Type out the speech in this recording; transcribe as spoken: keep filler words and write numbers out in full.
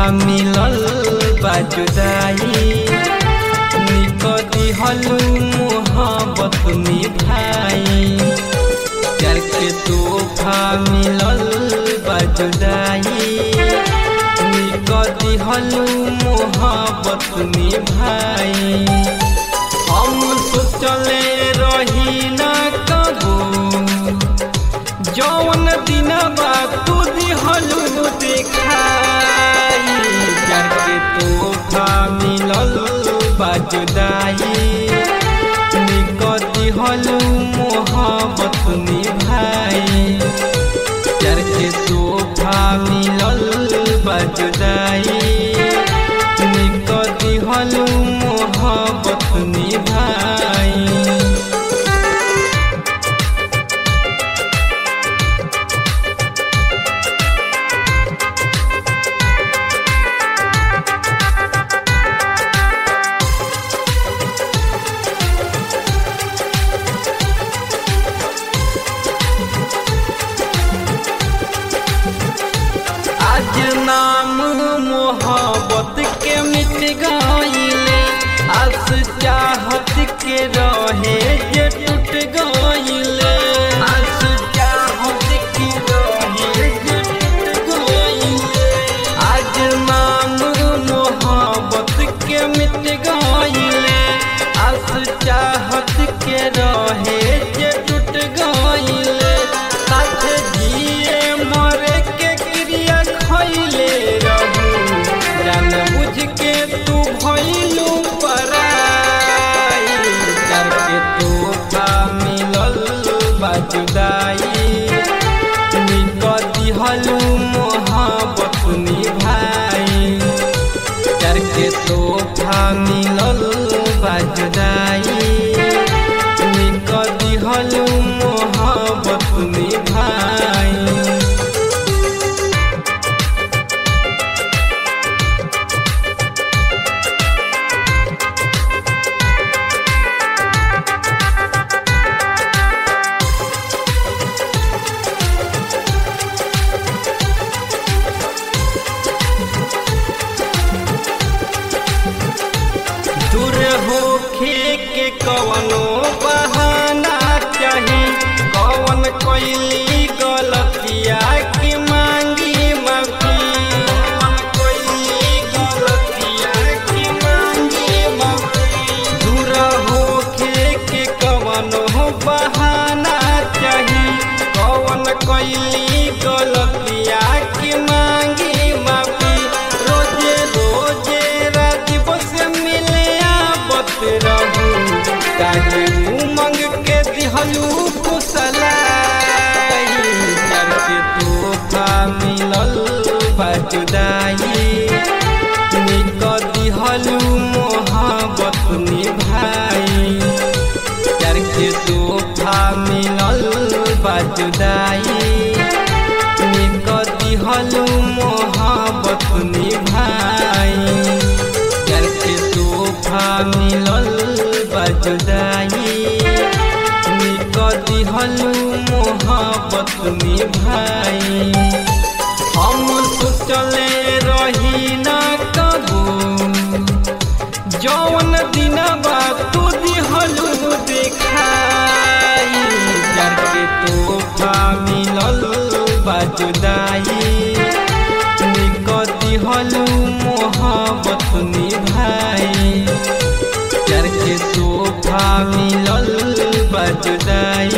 मिलल बा जुदाई निकटी हलू मोहब्बत निभाई प्यार के तोहफा मिलल बा जुदाई निकटी हलू मोहब्बत निभाई हम सोचले रही ना कबो जौन दिन बात तू दिहलू दिखाई प्यार के तोहफा मिलल बा जुदाई निकटी हलू मोहब्बत निभाई प्यार के तोहफा मिलल बा जुदाई निकटी हलू मोहब्बत निभाई आज नाम मोहब्बत के मिट गईले आस चाहत के रहे जे टूट गईले आस चाहत के रहे जे टूट गईले आज नाम मोहब्बत के मिट गईले आस चाहत के रहे जे टूट गईले साथ जिए मरे के क्रिया खइले रहू जान बुझ के तू भइलू पराई प्यार के तोहफा मिलल बा जुदाई निकटी हलू मोहब्बत निभाई प्यार के तोहफा मिलल बा जुदाई निकटी हलू मोहब्बत निभाई दूर होखे के कवनो बहाना चाही कवन कोइली गलतिया की मांगी माफी कवन कोइली गलतिया की मांगी माफी दूर होखे के कवनो बहाना चाही कवन कोइली गलतिया की मांगी माफी रोजे रोजे राजीव से मिले आवत रहू काहे उमंग के दिहलू फुसलाई प्यार के तोहफा मिलल बा जुदाई निकटी हलू मोहब्बत निभाई प्यार के तोहफा मिलल बा जुदाई निकटी हलू मोहब्बत निभाई प्यार के तोहफा मिलल बा जुदाई निकटी हलू मोहब्बत निभाई हम सोचले रही ना कबो जौन दिन बात तू दिहलू दिखाई प्यार के तोहफा मिलल बा जुदाई निकटी हलू मोहब्बत निभाई प्यार के तोहफा मिलल बा जुदाई